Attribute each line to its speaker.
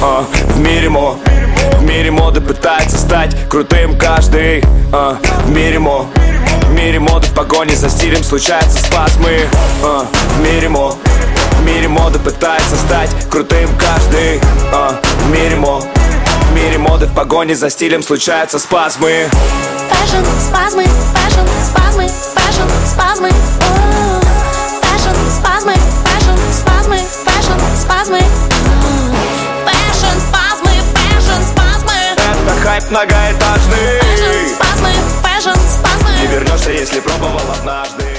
Speaker 1: В мире моды пытается стать крутым каждый. В мире моды в погоне за стилем случаются спазмы. В мире моды пытается стать крутым каждый. В мире моды в погоне за стилем случаются спазмы.
Speaker 2: Fashion спазмы, fashion спазмы, fashion спазмы. Fashion спазмы, fashion спазмы, fashion спазмы. Fashion спазмы, fashion спазмы.
Speaker 1: Это хайп многоэтажный.
Speaker 2: Fashion спазмы, fashion спазмы.
Speaker 1: Не вернешься, если пробовал однажды.